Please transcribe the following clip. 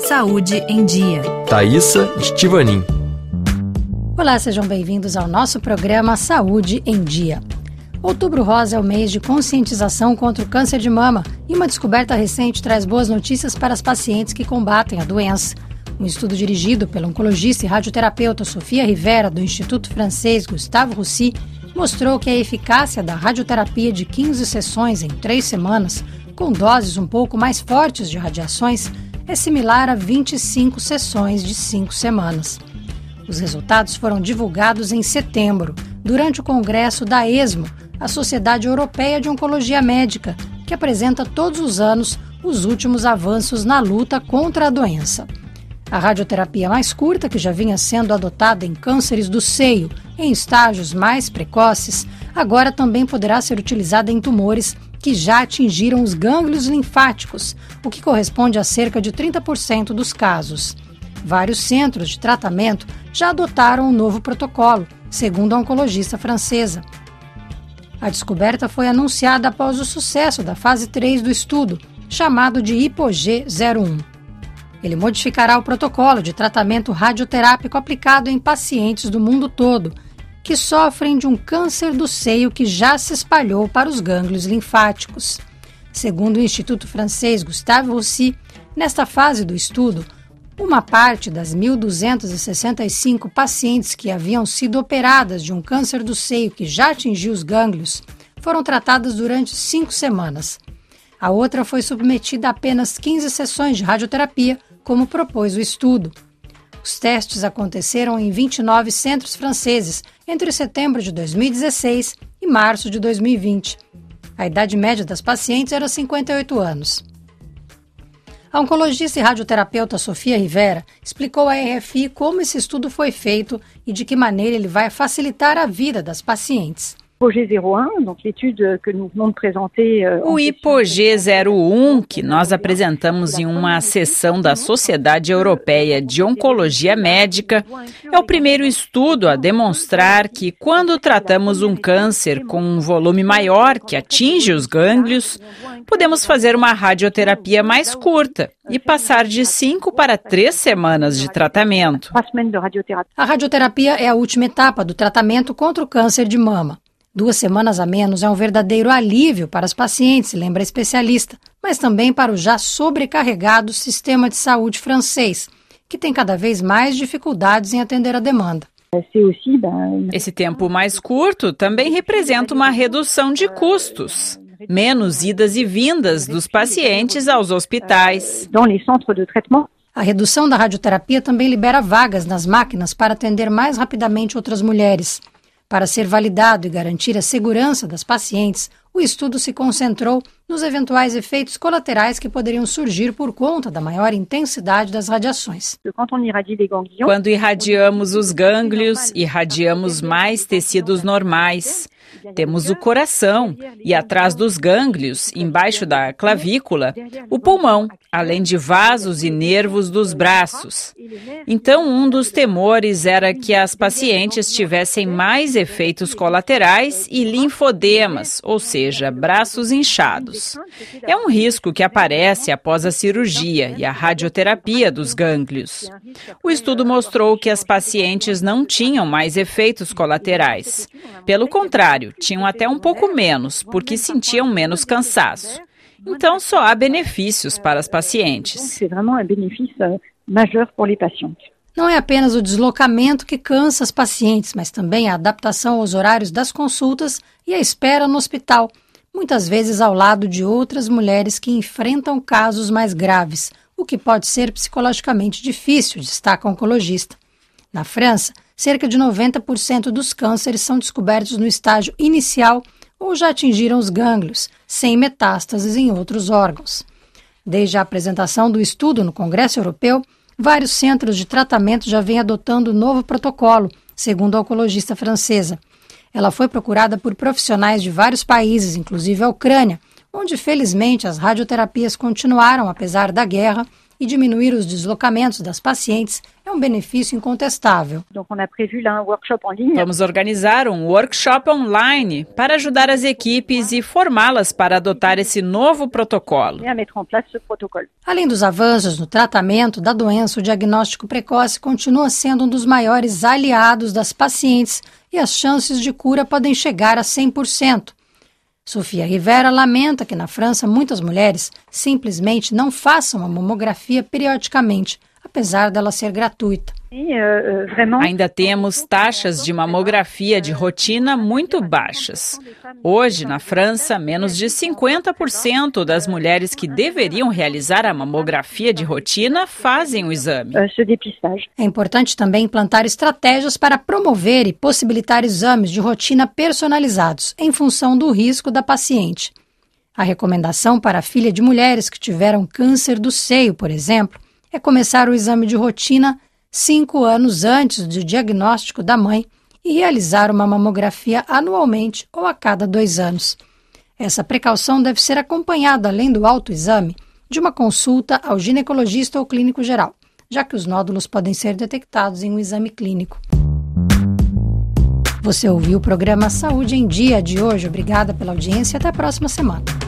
Saúde em Dia. Thaísa Estivanin. Olá, sejam bem-vindos ao nosso programa Saúde em Dia. Outubro Rosa é o mês de conscientização contra o câncer de mama e uma descoberta recente traz boas notícias para as pacientes que combatem a doença. Um estudo dirigido pela oncologista e radioterapeuta Sofia Rivera, do Instituto Francês Gustave Roussy, mostrou que a eficácia da radioterapia de 15 sessões em 3 semanas, com doses um pouco mais fortes de radiações, é similar a 25 sessões de 5 semanas. Os resultados foram divulgados em setembro, durante o congresso da ESMO, a Sociedade Europeia de Oncologia Médica, que apresenta todos os anos os últimos avanços na luta contra a doença. A radioterapia mais curta, que já vinha sendo adotada em cânceres do seio em estágios mais precoces, agora também poderá ser utilizada em tumores que já atingiram os gânglios linfáticos, o que corresponde a cerca de 30% dos casos. Vários centros de tratamento já adotaram um novo protocolo, segundo a oncologista francesa. A descoberta foi anunciada após o sucesso da fase 3 do estudo, chamado de HIPOG-01. Ele modificará o protocolo de tratamento radioterápico aplicado em pacientes do mundo todo, que sofrem de um câncer do seio que já se espalhou para os gânglios linfáticos. Segundo o Instituto Francês Gustave Roussy, nesta fase do estudo, uma parte das 1.265 pacientes que haviam sido operadas de um câncer do seio que já atingiu os gânglios foram tratadas durante 5 semanas. A outra foi submetida a apenas 15 sessões de radioterapia, como propôs o estudo. Os testes aconteceram em 29 centros franceses entre setembro de 2016 e março de 2020. A idade média das pacientes era 58 anos. A oncologista e radioterapeuta Sofia Rivera explicou à RFI como esse estudo foi feito e de que maneira ele vai facilitar a vida das pacientes. O HIPOG-01, que nós apresentamos em uma sessão da Sociedade Europeia de Oncologia Médica, é o primeiro estudo a demonstrar que quando tratamos um câncer com um volume maior que atinge os gânglios, podemos fazer uma radioterapia mais curta e passar de 5 para 3 semanas de tratamento. A radioterapia é a última etapa do tratamento contra o câncer de mama. 2 semanas a menos é um verdadeiro alívio para as pacientes, lembra a especialista, mas também para o já sobrecarregado sistema de saúde francês, que tem cada vez mais dificuldades em atender a demanda. Esse tempo mais curto também representa uma redução de custos. Menos idas e vindas dos pacientes aos hospitais. A redução da radioterapia também libera vagas nas máquinas para atender mais rapidamente outras mulheres. Para ser validado e garantir a segurança das pacientes, o estudo se concentrou nos eventuais efeitos colaterais que poderiam surgir por conta da maior intensidade das radiações. Quando irradiamos os gânglios, irradiamos mais tecidos normais. Temos o coração e, atrás dos gânglios, embaixo da clavícula, o pulmão, além de vasos e nervos dos braços. Então, um dos temores era que as pacientes tivessem mais efeitos colaterais e linfodemas, ou seja, braços inchados. É um risco que aparece após a cirurgia e a radioterapia dos gânglios. O estudo mostrou que as pacientes não tinham mais efeitos colaterais. Pelo contrário, tinham até um pouco menos, porque sentiam menos cansaço. Então, só há benefícios para as pacientes. Não é apenas o deslocamento que cansa as pacientes, mas também a adaptação aos horários das consultas e a espera no hospital, muitas vezes ao lado de outras mulheres que enfrentam casos mais graves, o que pode ser psicologicamente difícil, destaca a oncologista. Na França, cerca de 90% dos cânceres são descobertos no estágio inicial ou já atingiram os gânglios, sem metástases em outros órgãos. Desde a apresentação do estudo no Congresso Europeu, vários centros de tratamento já vêm adotando o novo protocolo, segundo a oncologista francesa. Ela foi procurada por profissionais de vários países, inclusive a Ucrânia, onde, felizmente, as radioterapias continuaram apesar da guerra e diminuir os deslocamentos das pacientes é um benefício incontestável. Vamos organizar um workshop online para ajudar as equipes e formá-las para adotar esse novo protocolo. Além dos avanços no tratamento da doença, o diagnóstico precoce continua sendo um dos maiores aliados das pacientes e as chances de cura podem chegar a 100%. Sofia Rivera lamenta que na França muitas mulheres simplesmente não façam a mamografia periodicamente, apesar dela ser gratuita. Ainda temos taxas de mamografia de rotina muito baixas. Hoje, na França, menos de 50% das mulheres que deveriam realizar a mamografia de rotina fazem o exame. É importante também implantar estratégias para promover e possibilitar exames de rotina personalizados, em função do risco da paciente. A recomendação para a filha de mulheres que tiveram câncer do seio, por exemplo, é começar o exame de rotina 5 anos antes do diagnóstico da mãe e realizar uma mamografia anualmente ou a cada 2 anos. Essa precaução deve ser acompanhada, além do autoexame, de uma consulta ao ginecologista ou clínico geral, já que os nódulos podem ser detectados em um exame clínico. Você ouviu o programa Saúde em Dia de hoje. Obrigada pela audiência e até a próxima semana.